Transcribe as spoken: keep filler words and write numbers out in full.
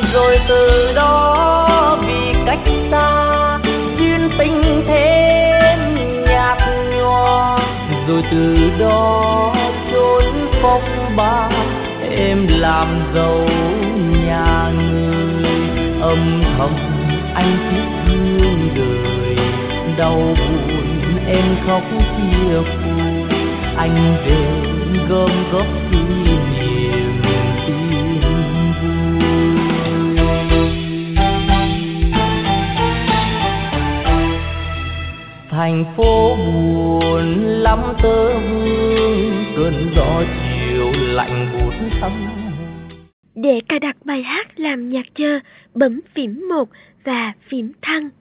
Rồi từ đó vì cách xa duyên tình thêm nhạt nhòa, rồi từ đó chốn phong ba em làm dâu nhà người. Âm thầm anh tiếc thương đời, đau buồn em khóc chia phôi. Anh về gom góp kỷ niệm tin vui. Thành phố buồn lắm tơ hương, cơn gió chiều lạnh buốt tâm. Để cài đặt bài hát làm nhạc chờ, bấm phím một và phím thăng.